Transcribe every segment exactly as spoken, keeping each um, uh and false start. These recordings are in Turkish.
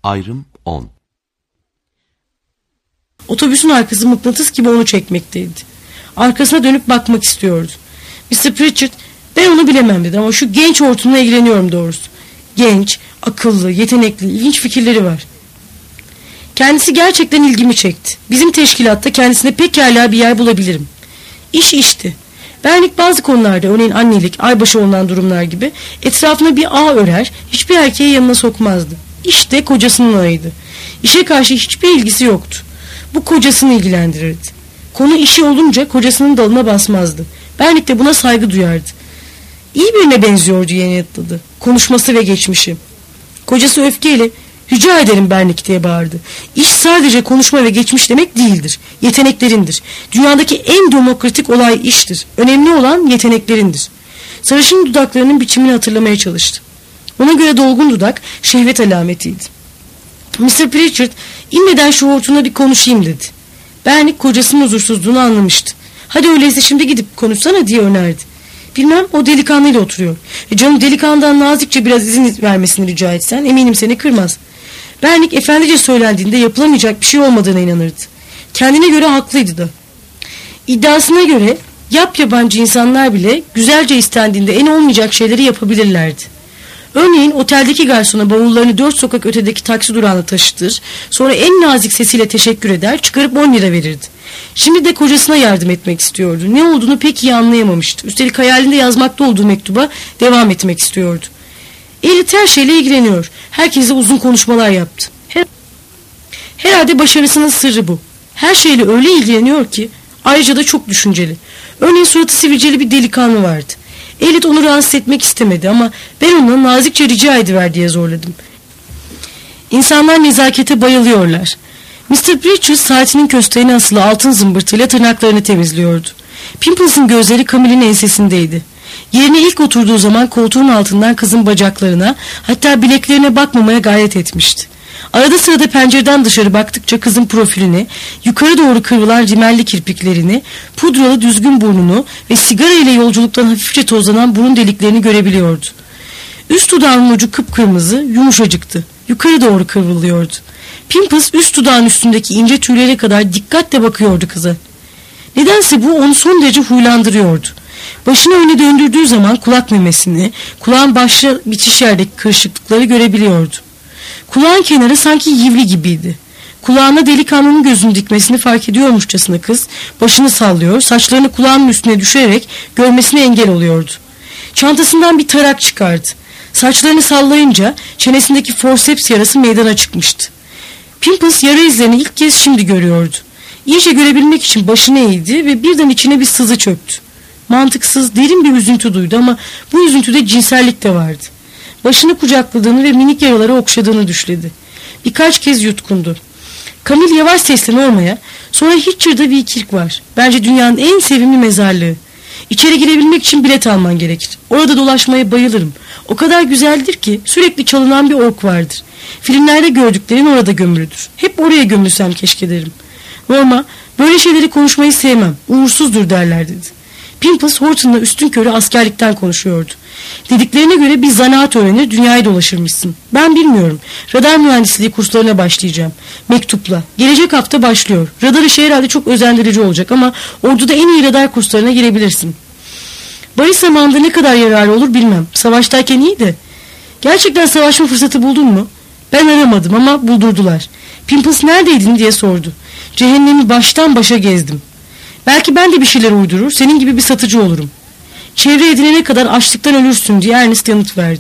Ayrım on. Otobüsün arkası mıknatıs gibi onu çekmekteydi. Arkasına dönüp bakmak istiyordu. mister Pritchard, ben onu bilemem dedi ama şu genç hortumla ilgileniyorum doğrusu. Genç, akıllı, yetenekli, ilginç fikirleri var. Kendisi gerçekten ilgimi çekti. Bizim teşkilatta kendisine pekala bir yer bulabilirim. İş işti. Bernick bazı konularda, örneğin annelik, aybaşı olunan durumlar gibi etrafına bir ağ örer, hiçbir erkeği yanına sokmazdı. İşte kocasının ağıydı. İşe karşı hiçbir ilgisi yoktu. Bu kocasını ilgilendirirdi. Konu işi olunca kocasının dalına basmazdı. Bernick de buna saygı duyardı. İyi birine benziyordu diye yanıtladı. Konuşması ve geçmişi. Kocası öfkeyle, rica ederim Bernick diye bağırdı. İş sadece konuşma ve geçmiş demek değildir. Yeteneklerindir. Dünyadaki en demokratik olay iştir. Önemli olan yeteneklerindir. Sarışın dudaklarının biçimini hatırlamaya çalıştı. Ona göre dolgun dudak şehvet alametiydi. mister Pritchard, inmeden şu hortumla bir konuşayım dedi. Bernick kocasının huzursuzluğunu anlamıştı. Hadi öyleyse şimdi gidip konuşsana diye önerdi. Bilmem, o delikanlıyla oturuyor. E canım, delikanlıdan nazikçe biraz izin vermesini rica etsen eminim seni kırmaz. Bernick efendice söylendiğinde yapılamayacak bir şey olmadığına inanırdı. Kendine göre haklıydı da. İddiasına göre yap yabancı insanlar bile güzelce istendiğinde en olmayacak şeyleri yapabilirlerdi. Örneğin oteldeki garsona bavullarını dört sokak ötedeki taksi durağına taşıtır, sonra en nazik sesiyle teşekkür eder, çıkarıp on lira verirdi. Şimdi de kocasına yardım etmek istiyordu. Ne olduğunu pek iyi anlayamamıştı. Üstelik hayalinde yazmakta olduğu mektuba devam etmek istiyordu. Elliot her şeyle ilgileniyor. Herkese uzun konuşmalar yaptı. Her... Herhalde başarısının sırrı bu. Her şeyle öyle ilgileniyor ki, ayrıca da çok düşünceli. Örneğin suratı sivilceli bir delikanlı vardı. Elliot onu rahatsız etmek istemedi ama ben ona nazikçe rica ediver diye zorladım. İnsanlar nezakete bayılıyorlar. mister Pritchard saatinin kösteğine asılı altın zımbırtıyla tırnaklarını temizliyordu. Pimples'ın gözleri Camille'in ensesindeydi. Yerine ilk oturduğu zaman koltuğun altından kızın bacaklarına, hatta bileklerine bakmamaya gayret etmişti. Arada sırada pencereden dışarı baktıkça kızın profilini, yukarı doğru kıvrılan rimelli kirpiklerini, pudralı düzgün burnunu ve sigara ile yolculuktan hafifçe tozlanan burun deliklerini görebiliyordu. Üst dudağının ucu kıpkırmızı, yumuşacıktı. Yukarı doğru kıvrılıyordu. Pimples üst dudağın üstündeki ince tüylere kadar dikkatle bakıyordu kıza. Nedense bu onu son derece huylandırıyordu. Başını öne döndürdüğü zaman kulak memesini, kulağın başlı bitiş yerdeki kırışıklıkları görebiliyordu. Kulağın kenarı sanki yivli gibiydi. Kulağına delikanlının gözünü dikmesini fark ediyormuşçasına kız başını sallıyor, saçlarını kulağının üstüne düşürerek görmesine engel oluyordu. Çantasından bir tarak çıkardı. Saçlarını sallayınca çenesindeki forceps yarası meydana çıkmıştı. Pimples yara izlerini ilk kez şimdi görüyordu. İyice görebilmek için başını eğdi ve birden içine bir sızı çöktü. Mantıksız, derin bir üzüntü duydu ama bu üzüntüde cinsellik de vardı. Başını kucakladığını ve minik yaraları okşadığını düşledi. Birkaç kez yutkundu. Camille yavaş sesle Norma'ya, sonra Hitcher'da bir kirk var. Bence dünyanın en sevimli mezarlığı. İçeri girebilmek için bilet alman gerekir. Orada dolaşmaya bayılırım. O kadar güzeldir ki sürekli çalınan bir ork vardır. Filmlerde gördüklerin orada gömülüdür. Hep oraya gömülsem keşke derim. Norma, böyle şeyleri konuşmayı sevmem. Uğursuzdur derler dedi. Pimples Horton'la üstünkörü askerlikten konuşuyordu. Dediklerine göre bir zanaat öğrenir dünyayı dolaşırmışsın. Ben bilmiyorum. Radar mühendisliği kurslarına başlayacağım. Mektupla. Gelecek hafta başlıyor. Radar işi herhalde çok özendirici olacak ama orduda en iyi radar kurslarına girebilirsin. Barış zamanında ne kadar yararlı olur bilmem. Savaştayken iyi de. Gerçekten savaşma fırsatı buldun mu? Ben aramadım ama buldurdular. Pimples neredeydin diye sordu. Cehennemi baştan başa gezdim. Belki ben de bir şeyler uydurur, senin gibi bir satıcı olurum. Çevre edinene kadar açlıktan ölürsün diye Ernest yanıt verdi.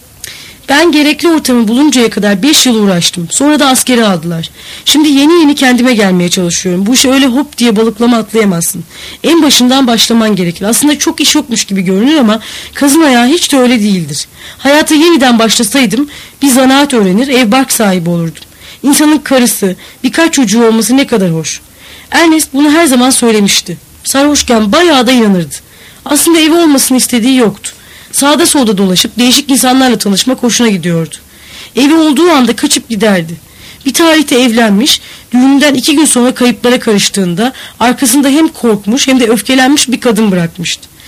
Ben gerekli ortamı buluncaya kadar beş yıl uğraştım. Sonra da askere aldılar. Şimdi yeni yeni kendime gelmeye çalışıyorum. Bu işe öyle hop diye balıklama atlayamazsın. En başından başlaman gerekir. Aslında çok iş yokmuş gibi görünür ama kazın ayağı hiç de öyle değildir. Hayata yeniden başlasaydım bir zanaat öğrenir, ev bark sahibi olurdum. İnsanın karısı, birkaç çocuğu olması ne kadar hoş. Ernest bunu her zaman söylemişti. Sarhoşken bayağı da inanırdı. Aslında evi olmasını istediği yoktu. Sağda solda dolaşıp değişik insanlarla tanışmak hoşuna gidiyordu. Evi olduğu anda kaçıp giderdi. Bir tarihte evlenmiş, düğününden iki gün sonra kayıplara karıştığında arkasında hem korkmuş hem de öfkelenmiş bir kadın bırakmıştı.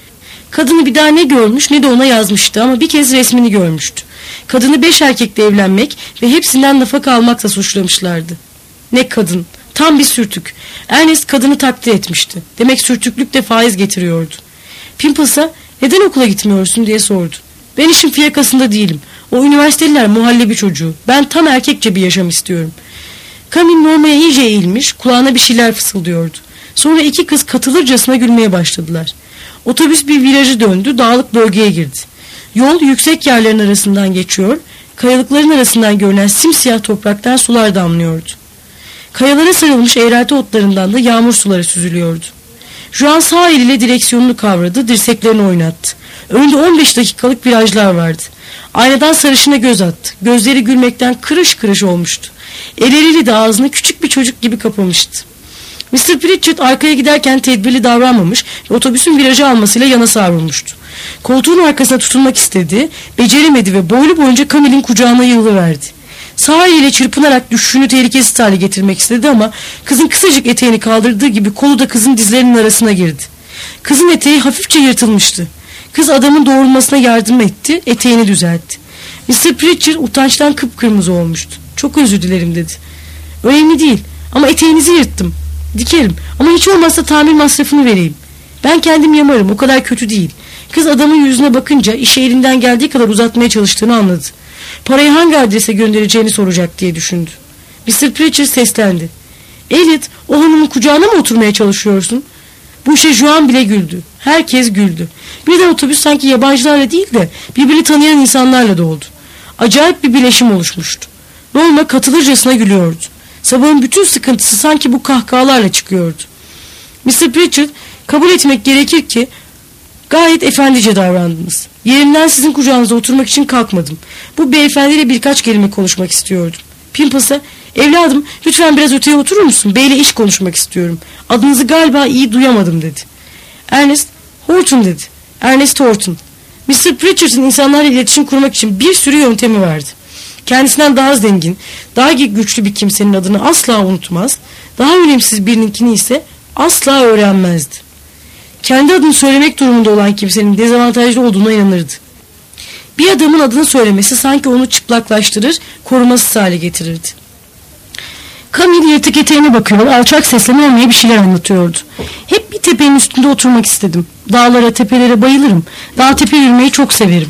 Kadını bir daha ne görmüş ne de ona yazmıştı ama bir kez resmini görmüştü. Kadını beş erkekle evlenmek ve hepsinden nafaka almakla suçlamışlardı. Ne kadın, tam bir sürtük. Ernest kadını takdir etmişti. Demek sürtüklük de faiz getiriyordu. Pimples'a neden okula gitmiyorsun diye sordu. Ben işin fiyakasında değilim. O üniversiteliler muhallebi çocuğu. Ben tam erkekçe bir yaşam istiyorum. Camille Norma'ya iyice eğilmiş, kulağına bir şeyler fısıldıyordu. Sonra iki kız katılırcasına gülmeye başladılar. Otobüs bir virajı döndü, dağlık bölgeye girdi. Yol yüksek yerlerin arasından geçiyor, kayalıkların arasından görünen simsiyah topraktan sular damlıyordu. Kayalara sarılmış eğrelti otlarından da yağmur suları süzülüyordu. Juan sağ eliyle direksiyonunu kavradı, dirseklerini oynattı. Önünde on beş dakikalık virajlar vardı. Aynadan sarışına göz attı. Gözleri gülmekten kırış kırış olmuştu. Elleriyle de ağzını küçük bir çocuk gibi kapamıştı. mister Pritchard arkaya giderken tedbirli davranmamış ve otobüsün virajı almasıyla yana savrulmuştu. Koltuğun arkasına tutunmak istedi, beceremedi ve boylu boyunca Camille'in kucağına yığılıverdi. Sağ eliyle çırpınarak düşüşünü tehlikesiz hale getirmek istedi ama kızın kısacık eteğini kaldırdığı gibi kolu da kızın dizlerinin arasına girdi. Kızın eteği hafifçe yırtılmıştı. Kız adamın doğrulmasına yardım etti, eteğini düzeltti. mister Pritchard utançtan kıpkırmızı olmuştu. Çok özür dilerim dedi. Önemli değil ama eteğinizi yırttım. Dikerim ama hiç olmazsa tamir masrafını vereyim. Ben kendim yamarım, o kadar kötü değil. Kız adamın yüzüne bakınca işi elinden geldiği kadar uzatmaya çalıştığını anladı. Parayı hangi adrese göndereceğini soracak diye düşündü. mister Pritchard seslendi. Elliot, o hanımın kucağına mı oturmaya çalışıyorsun? Bu işe Juan bile güldü. Herkes güldü. Birden otobüs sanki yabancılarla değil de birbirini tanıyan insanlarla doldu. Acayip bir bileşim oluşmuştu. Norma katılırcasına gülüyordu. Sabahın bütün sıkıntısı sanki bu kahkahalarla çıkıyordu. mister Pritchard, kabul etmek gerekir ki gayet efendice davrandınız. Yerimden sizin kucağınıza oturmak için kalkmadım. Bu beyefendiyle birkaç kelime konuşmak istiyordum. Pimples'a, evladım lütfen biraz öteye oturur musun? Beyle iş konuşmak istiyorum. Adınızı galiba iyi duyamadım dedi. Ernest, Horton dedi. Ernest Horton. mister Pritchard'ın insanlarla iletişim kurmak için bir sürü yöntemi vardı. Kendisinden daha zengin, daha güçlü bir kimsenin adını asla unutmaz, daha önemsiz birininkini ise asla öğrenmezdi. Kendi adını söylemek durumunda olan kimsenin dezavantajlı olduğuna inanırdı. Bir adamın adını söylemesi sanki onu çıplaklaştırır, korumasız hale getirirdi. Camille yırtık eteğine bakıyor, alçak sesle Norma'ya bir şeyler anlatıyordu. Hep bir tepenin üstünde oturmak istedim. Dağlara, tepelere bayılırım. Dağ tepe yürümeyi çok severim.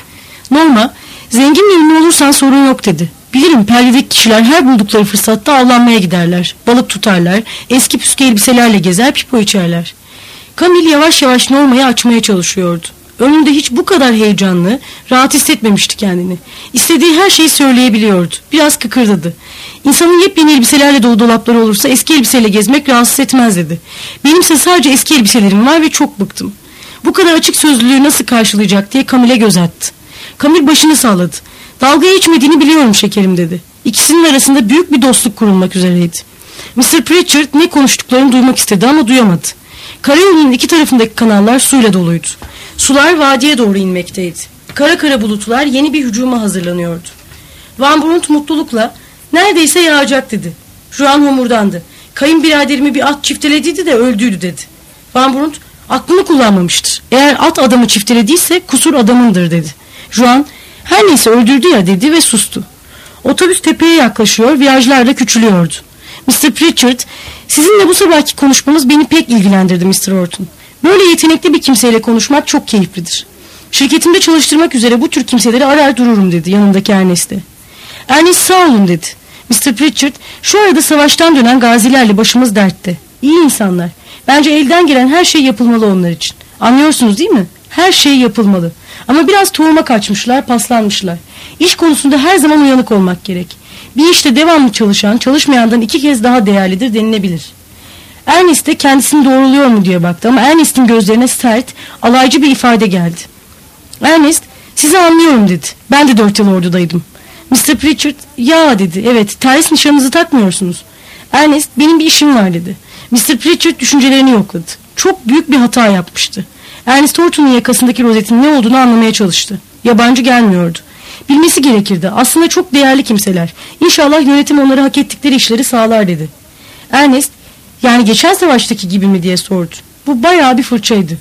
Norma, zengin ve ünlü olursan sorun yok dedi. Bilirim, perdedeki kişiler her buldukları fırsatta avlanmaya giderler. Balık tutarlar, eski püskü elbiselerle gezer, pipo içerler. Camille yavaş yavaş Norma'yı açmaya çalışıyordu. Önünde hiç bu kadar heyecanlı, rahat hissetmemişti kendini. İstediği her şeyi söyleyebiliyordu. Biraz kıkırdadı. İnsanın yepyeni elbiselerle dolu dolapları olursa eski elbiseyle gezmek rahatsız etmez dedi. Benimse sadece eski elbiselerim var ve çok bıktım. Bu kadar açık sözlülüğü nasıl karşılayacak diye Camille'e göz attı. Camille başını salladı. Dalga geçmediğini biliyorum şekerim dedi. İkisinin arasında büyük bir dostluk kurulmak üzereydi. mister Pritchard ne konuştuklarını duymak istedi ama duyamadı. Karayolunun iki tarafındaki kanallar suyla doluydu. Sular vadiye doğru inmekteydi. Kara kara bulutlar yeni bir hücuma hazırlanıyordu. Van Brunt mutlulukla neredeyse yağacak dedi. Juan homurdandı. Kayınbiraderimi bir at çiftelediydi de öldüydü dedi. Van Brunt aklını kullanmamıştır. Eğer at adamı çiftelediyse kusur adamındır dedi. Juan her neyse öldürdü ya dedi ve sustu. Otobüs tepeye yaklaşıyor, virajlarla küçülüyordu. mister Pritchard, sizinle bu sabahki konuşmamız beni pek ilgilendirdi mister Horton. Böyle yetenekli bir kimseyle konuşmak çok keyiflidir. Şirketimde çalıştırmak üzere bu tür kimseleri arar dururum dedi yanındaki Ernest'e. Ernest sağ olun dedi. mister Pritchard, şu arada savaştan dönen gazilerle başımız dertte. İyi insanlar. Bence elden gelen her şey yapılmalı onlar için. Anlıyorsunuz değil mi? Her şey yapılmalı. Ama biraz tohuma kaçmışlar, paslanmışlar. İş konusunda her zaman uyanık olmak gerek. Bir işte devamlı çalışan, çalışmayandan iki kez daha değerlidir denilebilir. Ernest de kendisini doğruluyor mu diye baktı ama Ernest'in gözlerine sert, alaycı bir ifade geldi. Ernest, sizi anlıyorum dedi. Ben de dört yıl ordudaydım. mister Pritchard, ya dedi, evet, ters nişanınızı takmıyorsunuz. Ernest, benim bir işim var dedi. mister Pritchard düşüncelerini yokladı. Çok büyük bir hata yapmıştı. Ernest Horton'un yakasındaki rozetin ne olduğunu anlamaya çalıştı. Yabancı gelmiyordu. Bilmesi gerekirdi. Aslında çok değerli kimseler. İnşallah yönetim onları hak ettikleri işleri sağlar dedi. Ernest, yani geçen savaştaki gibi mi diye sordu. Bu bayağı bir fırçaydı.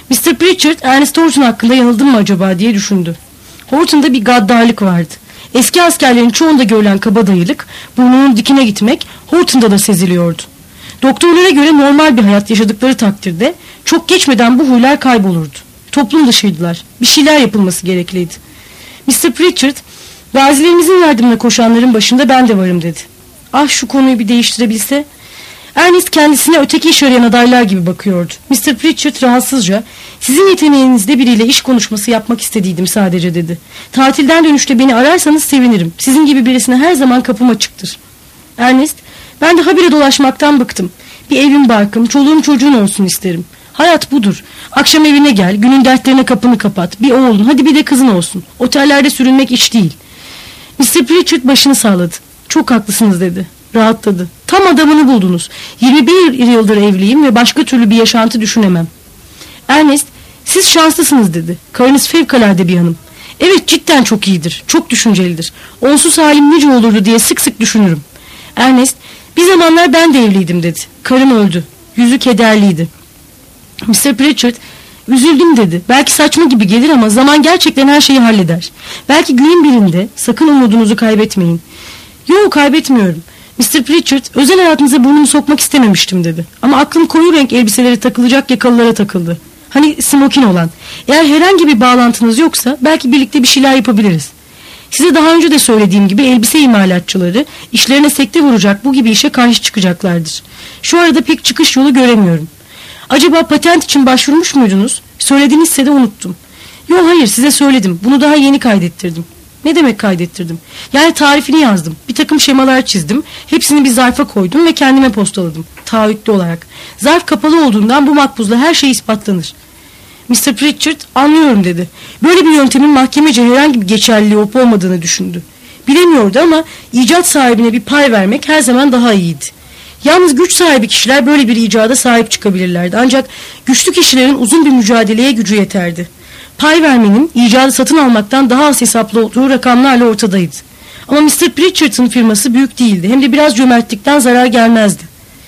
mister Pritchard, Ernest Horton hakkında yanıldım mı acaba diye düşündü. Horton'da bir gaddarlık vardı. Eski askerlerin çoğunda görülen kabadayılık, burnunun dikine gitmek Horton'da da seziliyordu. Doktorlara göre normal bir hayat yaşadıkları takdirde çok geçmeden bu huylar kaybolurdu. Toplum dışıydılar. Bir şeyler yapılması gerekliydi. mister Pritchard, gazilerimizin yardımına koşanların başında ben de varım dedi. Ah, şu konuyu bir değiştirebilse. Ernest kendisine öteki iş arayan adaylar gibi bakıyordu. mister Pritchard rahatsızca, sizin yeteneğinizde biriyle iş konuşması yapmak istediydim sadece dedi. Tatilden dönüşte beni ararsanız sevinirim. Sizin gibi birisine her zaman kapım açıktır. Ernest, ben de habire dolaşmaktan bıktım. Bir evim barkım, çoluğum çocuğun olsun isterim. Hayat budur. Akşam evine gel, günün dertlerine kapını kapat. Bir oğlun, hadi bir de kızın olsun. Otellerde sürünmek iş değil. mister Pritchard başını salladı. Çok haklısınız dedi. Rahatladı. Tam adamını buldunuz. yirmi bir yıldır evliyim ve başka türlü bir yaşantı düşünemem. Ernest, siz şanslısınız dedi. Karınız fevkalade bir hanım. Evet, cidden çok iyidir. Çok düşüncelidir. Onsuz halim nice olurdu diye sık sık düşünürüm. Ernest, bir zamanlar ben de evliydim dedi. Karım öldü. Yüzü kederliydi. mister Pritchard, üzüldüm dedi. Belki saçma gibi gelir ama zaman gerçekten her şeyi halleder. Belki günün birinde sakın umudunuzu kaybetmeyin. Yok, kaybetmiyorum. mister Pritchard, özel hayatınıza burnumu sokmak istememiştim dedi. Ama aklım koyu renk elbiselere takılacak yakalılara takıldı. Hani smokin olan. Eğer herhangi bir bağlantınız yoksa belki birlikte bir şeyler yapabiliriz. Size daha önce de söylediğim gibi elbise imalatçıları işlerine sekte vuracak bu gibi işe karşı çıkacaklardır. Şu arada pek çıkış yolu göremiyorum. Acaba patent için başvurmuş muydunuz? Söyledinizse de unuttum. Yok, hayır, size söyledim. Bunu daha yeni kaydettirdim. Ne demek kaydettirdim? Yani tarifini yazdım. Bir takım şemalar çizdim. Hepsini bir zarfa koydum ve kendime postaladım. Taahhütlü olarak. Zarf kapalı olduğundan bu makbuzla her şey ispatlanır. mister Pritchard, anlıyorum dedi. Böyle bir yöntemin mahkemece herhangi bir geçerliliği olup olmadığını düşündü. Bilemiyordu ama icat sahibine bir pay vermek her zaman daha iyiydi. Yalnız güç sahibi kişiler böyle bir icada sahip çıkabilirlerdi. Ancak güçlü kişilerin uzun bir mücadeleye gücü yeterdi. Pay vermenin icadı satın almaktan daha az hesaplı olduğu rakamlarla ortadaydı. Ama mister Pritchard'ın firması büyük değildi. Hem de biraz cömertlikten zarar gelmezdi.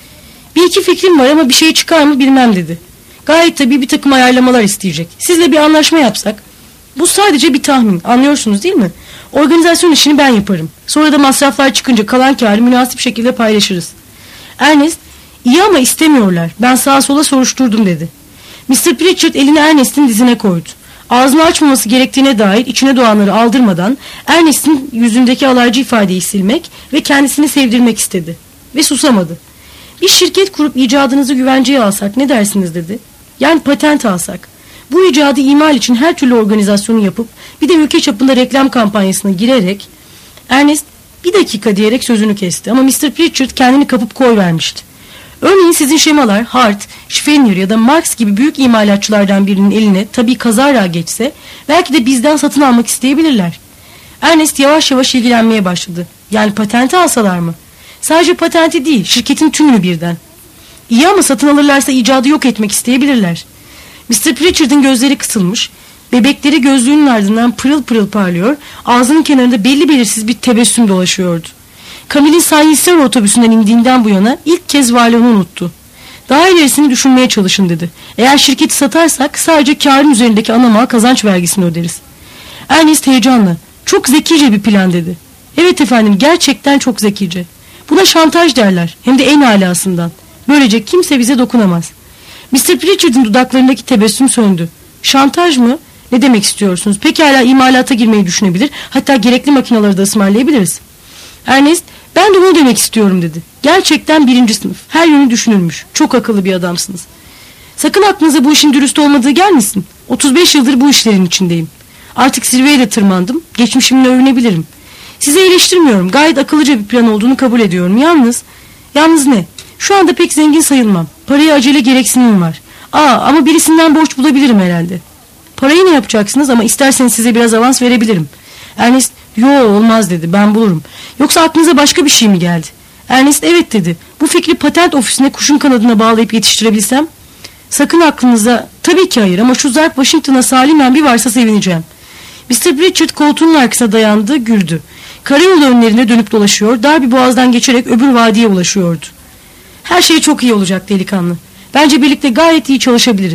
Bir iki fikrim var ama bir şey çıkar mı bilmem dedi. Gayet tabii bir takım ayarlamalar isteyecek. Sizle bir anlaşma yapsak. Bu sadece bir tahmin, anlıyorsunuz değil mi? Organizasyon işini ben yaparım. Sonra da masraflar çıkınca kalan kârı münasip şekilde paylaşırız. Ernest, iyi ama istemiyorlar. Ben sağa sola soruşturdum dedi. mister Pritchard elini Ernest'in dizine koydu. Ağzını açmaması gerektiğine dair içine doğanları aldırmadan Ernest'in yüzündeki alaycı ifadeyi silmek ve kendisini sevdirmek istedi. Ve susamadı. Bir şirket kurup icadınızı güvenceye alsak ne dersiniz dedi. Yani patent alsak. Bu icadı imal için her türlü organizasyonu yapıp bir de ülke çapında reklam kampanyasına girerek. Ernest bir dakika diyerek sözünü kesti ama mister Pritchard kendini kapıp koyvermişti. Örneğin sizin şemalar Hart, Schfenner ya da Marx gibi büyük imalatçılardan birinin eline tabii kazara geçse belki de bizden satın almak isteyebilirler. Ernest yavaş yavaş ilgilenmeye başladı. Yani patenti alsalar mı? Sadece patenti değil, şirketin tümünü birden. İyi ama satın alırlarsa icadı yok etmek isteyebilirler. mister Pritchard'ın gözleri kısılmış, bebekleri gözlüğünün ardından pırıl pırıl parlıyor, ağzının kenarında belli belirsiz bir tebessüm dolaşıyordu. Camille'in Saint-Cyr otobüsünden indiğinden bu yana ilk kez varlığını unuttu. Daha ilerisini düşünmeye çalışın dedi. Eğer şirketi satarsak sadece kârın üzerindeki ana mal kazanç vergisini öderiz. Ernest heyecanla, çok zekice bir plan dedi. Evet efendim, gerçekten çok zekice. Buna şantaj derler, hem de en alasından. Böylece kimse bize dokunamaz. mister Pritchard'ın dudaklarındaki tebessüm söndü. Şantaj mı? Ne demek istiyorsunuz? Pekala imalata girmeyi düşünebilir, hatta gerekli makineleri da ısmarlayabiliriz. Ernest, ben de onu demek istiyorum dedi. Gerçekten birinci sınıf, her yönü düşünülmüş. Çok akıllı bir adamsınız. Sakın aklınıza bu işin dürüst olmadığı gelmesin. otuz beş yıldır bu işlerin içindeyim. Artık zirveye de tırmandım. Geçmişimle övünebilirim. Sizi eleştirmiyorum. Gayet akıllıca bir plan olduğunu kabul ediyorum. Yalnız, yalnız ne? Şu anda pek zengin sayılmam. Paraya acele gereksinimim var. Aa, ama birisinden borç bulabilirim herhalde. Parayı ne yapacaksınız ama isterseniz size biraz avans verebilirim. Ernest, yo olmaz dedi, ben bulurum. Yoksa aklınıza başka bir şey mi geldi? Ernest evet dedi. Bu fikri patent ofisine kuşun kanadına bağlayıp yetiştirebilsem? Sakın aklınıza, tabii ki hayır ama şu zarf Washington'a salimen bir varsa sevineceğim. mister Pritchard koltuğunun arkasına dayandı, güldü. Karayolu önlerine dönüp dolaşıyor, dar bir boğazdan geçerek öbür vadiye ulaşıyordu. Her şey çok iyi olacak delikanlı. Bence birlikte gayet iyi çalışabiliriz.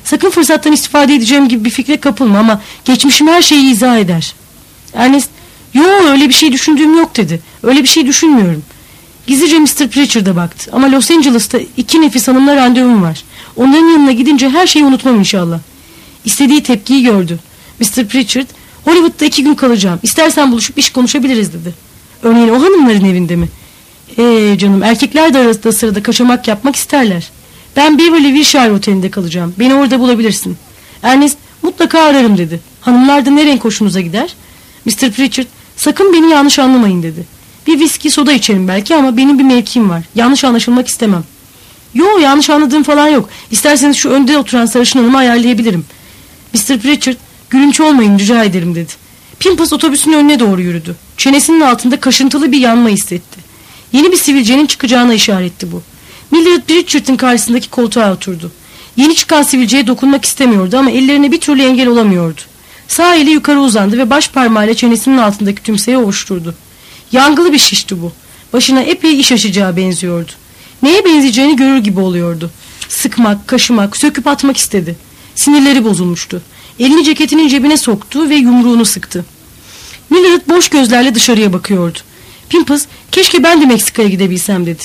Sakın fırsattan istifade edeceğim gibi bir fikre kapılma ama geçmişim her şeyi izah eder. Ernest, yo öyle bir şey düşündüğüm yok dedi. Öyle bir şey düşünmüyorum. Gizlice mister Pritchard'a baktı ama Los Angeles'ta iki nefis hanımla randevum var. Onların yanına gidince her şeyi unutmam inşallah. İstediği tepkiyi gördü. mister Pritchard, Hollywood'da iki gün kalacağım. İstersen buluşup iş konuşabiliriz dedi. Örneğin o hanımların evinde mi? Eee canım, erkekler de arasında sırada kaçamak yapmak isterler. Ben Beverly Wilshire Oteli'nde kalacağım. Beni orada bulabilirsin. Ernest, mutlaka ararım dedi. Hanımlar da ne renk hoşunuza gider? mister Pritchard, sakın beni yanlış anlamayın dedi. Bir viski soda içerim belki ama benim bir mevkim var. Yanlış anlaşılmak istemem. Yo, yanlış anladığım falan yok. İsterseniz şu önde oturan sarışın hanımı ayarlayabilirim. mister Pritchard, gülünç olmayın rica ederim dedi. Pimples otobüsün önüne doğru yürüdü. Çenesinin altında kaşıntılı bir yanma hissetti. Yeni bir sivilcenin çıkacağına işaretti bu. Mildred Pritchard'ın karşısındaki koltuğa oturdu. Yeni çıkan sivilceye dokunmak istemiyordu ama ellerine bir türlü engel olamıyordu. Sağ eli yukarı uzandı ve baş parmağıyla çenesinin altındaki tümseyi ovuşturdu. Yangılı bir şişti bu. Başına epey iş açacağı benziyordu. Neye benzeyeceğini görür gibi oluyordu. Sıkmak, kaşımak, söküp atmak istedi. Sinirleri bozulmuştu. Elini ceketinin cebine soktu ve yumruğunu sıktı. Mildred boş gözlerle dışarıya bakıyordu. Pimples, keşke ben de Meksika'ya gidebilsem dedi.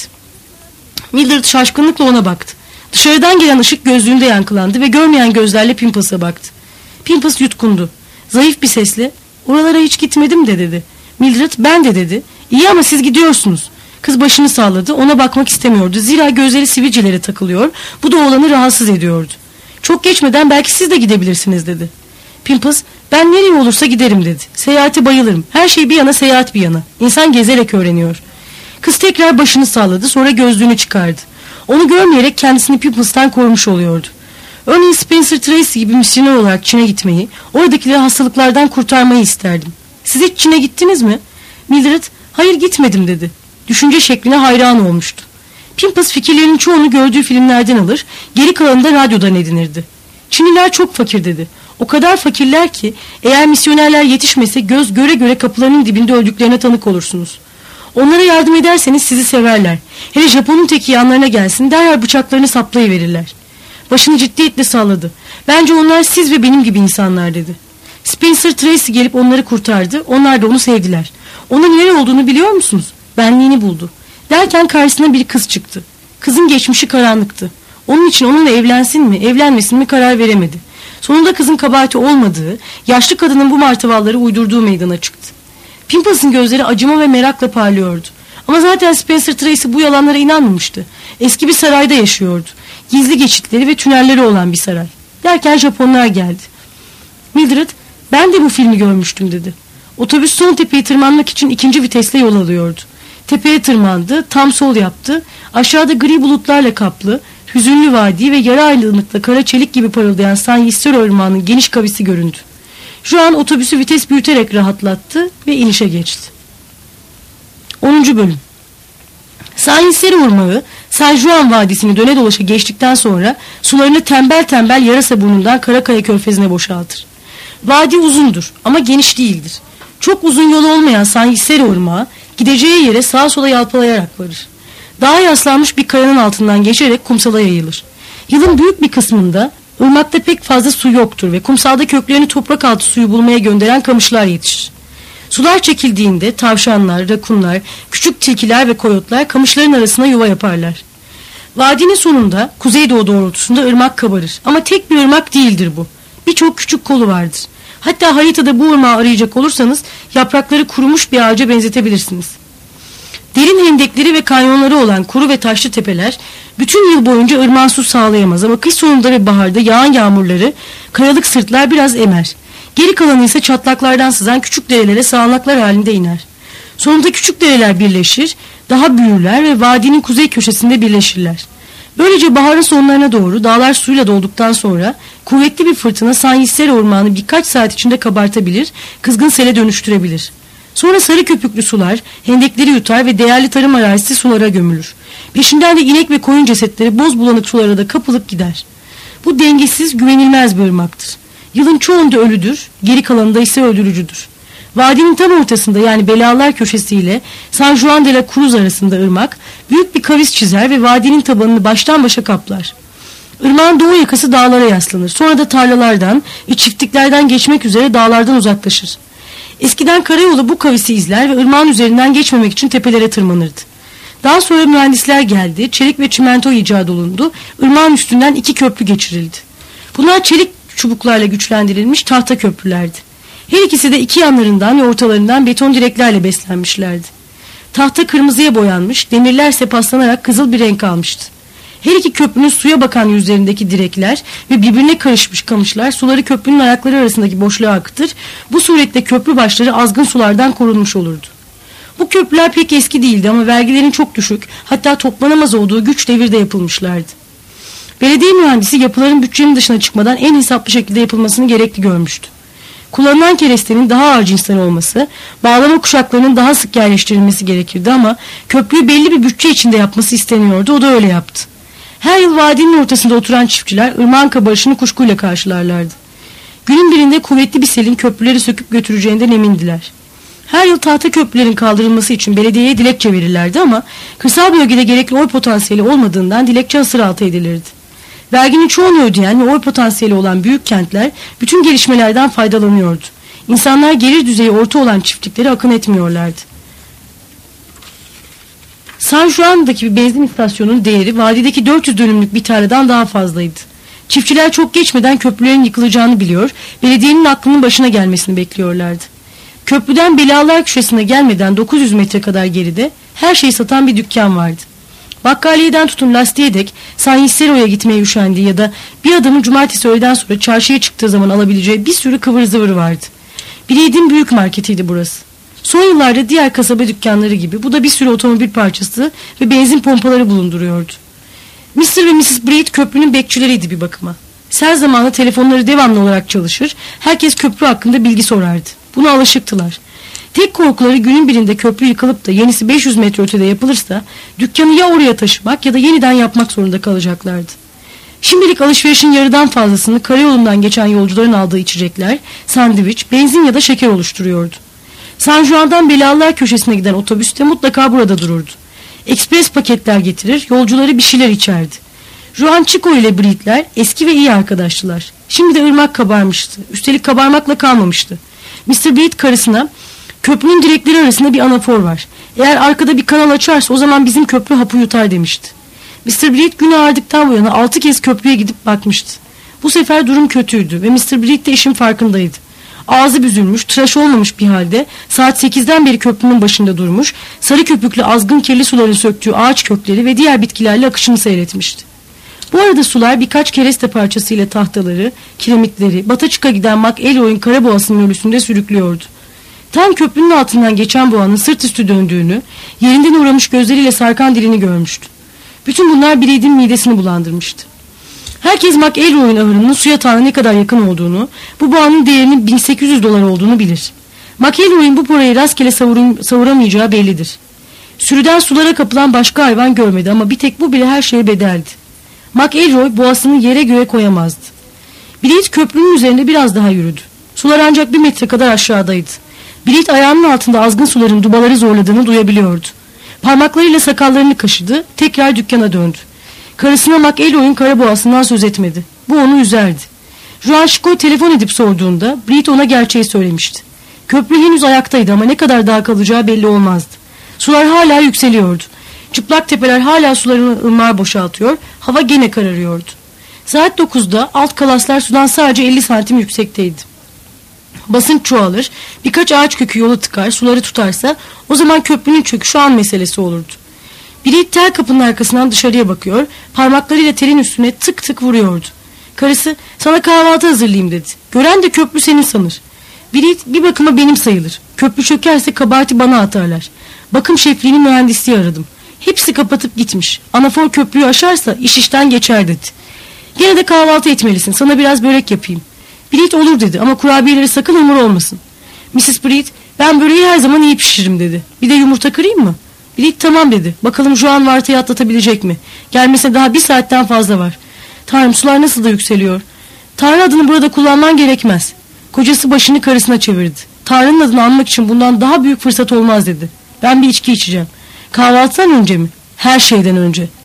Mildred şaşkınlıkla ona baktı. Dışarıdan gelen ışık gözlüğünde yankılandı ve görmeyen gözlerle Pimples'a baktı. Pimples yutkundu. Zayıf bir sesle, oralara hiç gitmedim de dedi. Mildred, ben de dedi. İyi ama siz gidiyorsunuz. Kız başını salladı, ona bakmak istemiyordu. Zira gözleri sivilcelere takılıyor, bu da oğlanı rahatsız ediyordu. Çok geçmeden belki siz de gidebilirsiniz dedi. Pimples, ben nereye olursa giderim dedi. Seyahate bayılırım. Her şey bir yana, seyahat bir yana. İnsan gezerek öğreniyor. Kız tekrar başını salladı, sonra gözlüğünü çıkardı. Onu görmeyerek kendisini Pimples'tan korumuş oluyordu. Örneğin Spencer Tracy gibi misyoner olarak Çin'e gitmeyi, oradakileri hastalıklardan kurtarmayı isterdim. Siz hiç Çin'e gittiniz mi? Mildred, hayır gitmedim dedi. Düşünce şekline hayran olmuştu. Pimples fikirlerinin çoğunu gördüğü filmlerden alır, geri kalanını da radyodan edinirdi. Çinliler çok fakir dedi. O kadar fakirler ki eğer misyonerler yetişmese göz göre göre kapılarının dibinde öldüklerine tanık olursunuz. Onlara yardım ederseniz sizi severler. Hele Japon'un teki yanlarına gelsin derhal bıçaklarını saplayıverirler. Başını ciddiyetle salladı. Bence onlar siz ve benim gibi insanlar dedi. Spencer Tracy gelip onları kurtardı. Onlar da onu sevdiler. Onun nere olduğunu biliyor musunuz? Benliğini buldu. Derken karşısına bir kız çıktı. Kızın geçmişi karanlıktı. Onun için onunla evlensin mi, evlenmesin mi karar veremedi. Sonunda kızın kabahati olmadığı, yaşlı kadının bu martavalları uydurduğu meydana çıktı. Pimples'ın gözleri acıma ve merakla parlıyordu. Ama zaten Spencer Tracy bu yalanlara inanmamıştı. Eski bir sarayda yaşıyordu. Gizli geçitleri ve tünelleri olan bir saray. Derken Japonlar geldi. Mildred, ben de bu filmi görmüştüm dedi. Otobüs son tepeyi tırmanmak için ikinci vitesle yol alıyordu. Tepeye tırmandı, tam sol yaptı. Aşağıda gri bulutlarla kaplı, hüzünlü vadi ve yarı aydınlıkla kara çelik gibi parıldayan San Yisero Irmağı'nın geniş kavisi göründü. Şu an otobüsü vites büyüterek rahatlattı ve inişe geçti. onuncu bölüm. San Yisero Irmağı, San Juan Vadisi'ni döne dolaşa geçtikten sonra sularını tembel tembel yarasa burnundan Karakaya Körfezi'ne boşaltır. Vadi uzundur ama geniş değildir. Çok uzun yolu olmayan San Yisero Irmağı gideceği yere sağa sola yalpalayarak varır. Dağa yaslanmış bir kayanın altından geçerek kumsala yayılır. Yılın büyük bir kısmında ırmakta pek fazla su yoktur ve kumsalda köklerini toprak altı suyu bulmaya gönderen kamışlar yetişir. Sular çekildiğinde tavşanlar, rakunlar, küçük tilkiler ve koyotlar kamışların arasına yuva yaparlar. Vadinin sonunda kuzeydoğu doğrultusunda ırmak kabarır ama tek bir ırmak değildir bu. Birçok küçük kolu vardır. Hatta haritada bu ırmağı arayacak olursanız yaprakları kurumuş bir ağaca benzetebilirsiniz. Derin hendekleri ve kanyonları olan kuru ve taşlı tepeler bütün yıl boyunca ırmağın su sağlayamaz ama kış sonunda ve baharda yağan yağmurları kayalık sırtlar biraz emer. Geri kalanı ise çatlaklardan sızan küçük derelere sağanaklar halinde iner. Sonunda küçük dereler birleşir, daha büyürler ve vadinin kuzey köşesinde birleşirler. Böylece baharın sonlarına doğru dağlar suyla dolduktan sonra kuvvetli bir fırtına San Yisero Ormanı birkaç saat içinde kabartabilir, kızgın sele dönüştürebilir. Sonra sarı köpüklü sular hendekleri yutar ve değerli tarım arazisi sulara gömülür. Peşinden de inek ve koyun cesetleri boz bulanık sulara da kapılıp gider. Bu dengesiz, güvenilmez bir ırmaktır. Yılın çoğunda ölüdür, geri kalanında ise öldürücüdür. Vadinin tam ortasında yani Belalar köşesiyle San Juan de la Cruz arasında ırmak büyük bir kavis çizer ve vadinin tabanını baştan başa kaplar. Irmağın doğu yakası dağlara yaslanır. Sonra da tarlalardan ve çiftliklerden geçmek üzere dağlardan uzaklaşır. Eskiden karayolu bu kavisi izler ve ırmağın üzerinden geçmemek için tepelere tırmanırdı. Daha sonra mühendisler geldi, çelik ve çimento icat olundu, ırmağın üstünden iki köprü geçirildi. Bunlar çelik çubuklarla güçlendirilmiş tahta köprülerdi. Her ikisi de iki yanlarından ve ortalarından beton direklerle beslenmişlerdi. Tahta kırmızıya boyanmış, demirlerse paslanarak kızıl bir renk almıştı. Her iki köprünün suya bakan yüzlerindeki direkler ve birbirine karışmış kamışlar suları köprünün ayakları arasındaki boşluğa akıtır, bu suretle köprü başları azgın sulardan korunmuş olurdu. Bu köprüler pek eski değildi ama vergilerin çok düşük, hatta toplanamaz olduğu güç devirde yapılmışlardı. Belediye mühendisi yapıların bütçenin dışına çıkmadan en hesaplı şekilde yapılmasını gerekli görmüştü. Kullanılan kerestenin daha ağır cinsten olması, bağlama kuşaklarının daha sık yerleştirilmesi gerekirdi ama köprüyü belli bir bütçe içinde yapması isteniyordu, o da öyle yaptı. Her yıl vadinin ortasında oturan çiftçiler ırmağın kabarışını kuşkuyla karşılarlardı. Günün birinde kuvvetli bir selin köprüleri söküp götüreceğinden emindiler. Her yıl tahta köprülerin kaldırılması için belediyeye dilekçe verirlerdi ama kırsal bölgede gerekli oy potansiyeli olmadığından dilekçe hasıraltı edilirdi. Verginin çoğunu ödeyen ve oy potansiyeli olan büyük kentler bütün gelişmelerden faydalanıyordu. İnsanlar gelir düzeyi orta olan çiftlikleri akın etmiyorlardı. San Juan'daki bir benzin istasyonunun değeri vadideki dört yüz dönümlük bir tarladan daha fazlaydı. Çiftçiler çok geçmeden köprülerin yıkılacağını biliyor, belediyenin aklının başına gelmesini bekliyorlardı. Köprüden Belalar Köşesi'ne gelmeden dokuz yüz metre kadar geride her şeyi satan bir dükkan vardı. Bakkaliyeden tutun lastiğe dek San Isidro'ya gitmeye üşendiği ya da bir adamın cumartesi öğleden sonra çarşıya çıktığı zaman alabileceği bir sürü kıvır zıvır vardı. Bileydim büyük marketiydi burası. Son yıllarda diğer kasaba dükkanları gibi bu da bir sürü otomobil parçası ve benzin pompaları bulunduruyordu. mister ve missis Breed köprünün bekçileriydi bir bakıma. Sel zamanı telefonları devamlı olarak çalışır, herkes köprü hakkında bilgi sorardı. Buna alışıktılar. Tek korkuları günün birinde köprü yıkılıp da yenisi beş yüz metre ötede yapılırsa dükkanı ya oraya taşımak ya da yeniden yapmak zorunda kalacaklardı. Şimdilik alışverişin yarıdan fazlasını karayolundan geçen yolcuların aldığı içecekler, sandviç, benzin ya da şeker oluşturuyordu. San Juan'dan Belalar Köşesi'ne giden otobüs de mutlaka burada dururdu. Ekspres paketler getirir, yolcuları bir şeyler içerdi. Juan Chico ile Breed'ler eski ve iyi arkadaştılar. Şimdi de ırmak kabarmıştı. Üstelik kabarmakla kalmamıştı. mister Breed karısına, köprünün direkleri arasında bir anafor var. Eğer arkada bir kanal açarsa o zaman bizim köprü hapı yutar demişti. mister Breed gün ağardıktan bu yana altı kez köprüye gidip bakmıştı. Bu sefer durum kötüydü ve mister Breed de işin farkındaydı. Ağzı büzülmüş, tıraş olmamış bir halde saat sekizden beri köprünün başında durmuş, sarı köpüklü azgın kirli suların söktüğü ağaç kökleri ve diğer bitkilerle akışını seyretmişti. Bu arada sular birkaç kereste parçasıyla tahtaları, kiremitleri, Bataçık'a giden McElroy'un kara boğasının ölüsünde sürüklüyordu. Tam köprünün altından geçen boğanın sırt üstü döndüğünü, yerinden uğramış gözleriyle sarkan dilini görmüştü. Bütün bunlar Breed'in midesini bulandırmıştı. Herkes McElroy'un ahırının su yatağına ne kadar yakın olduğunu, bu boğanın değerinin bin sekiz yüz dolar olduğunu bilir. McElroy'un bu parayı rastgele savurum, savuramayacağı bellidir. Sürüden sulara kapılan başka hayvan görmedi ama bir tek bu bile her şeye bedeldi. McElroy boğasını yere göğe koyamazdı. Breed köprünün üzerinde biraz daha yürüdü. Sular ancak bir metre kadar aşağıdaydı. Breed ayağının altında azgın suların dubaları zorladığını duyabiliyordu. Parmaklarıyla sakallarını kaşıdı, tekrar dükkana döndü. Karısına McElroy'un kara boğasından söz etmedi. Bu onu üzerdi. Juan Chico telefon edip sorduğunda Breed ona gerçeği söylemişti. Köprü henüz ayaktaydı ama ne kadar daha kalacağı belli olmazdı. Sular hala yükseliyordu. Çıplak tepeler hala sularını ırmağa boşaltıyor, hava gene kararıyordu. Saat dokuzda alt kalaslar sudan sadece elli santim yüksekteydi. Basınç çoğalır, birkaç ağaç kökü yolu tıkar, suları tutarsa o zaman köprünün çöküşü an meselesi olurdu. Breed tel kapının arkasından dışarıya bakıyor, parmaklarıyla telin üstüne tık tık vuruyordu. Karısı, sana kahvaltı hazırlayayım dedi. Gören de köprü senin sanır. Breed bir bakıma benim sayılır. Köprü çökerse kabahati bana atarlar. Bakım şefliğini mühendisliği aradım. Hepsi kapatıp gitmiş. Anafor köprüyü aşarsa iş işten geçer dedi. Gene de kahvaltı etmelisin, sana biraz börek yapayım. Breed olur dedi ama kurabiyeleri sakın hamur olmasın. missis Breed, ben böreği her zaman iyi pişiririm dedi. Bir de yumurta kırayım mı? Breed tamam dedi. Bakalım Juan vartayı atlatabilecek mi? Gelmesine daha bir saatten fazla var. Tanrım, sular nasıl da yükseliyor. Tanrı adını burada kullanman gerekmez. Kocası başını karısına çevirdi. Tanrı'nın adını anmak için bundan daha büyük fırsat olmaz dedi. Ben bir içki içeceğim. Kahvaltıdan önce mi? Her şeyden önce.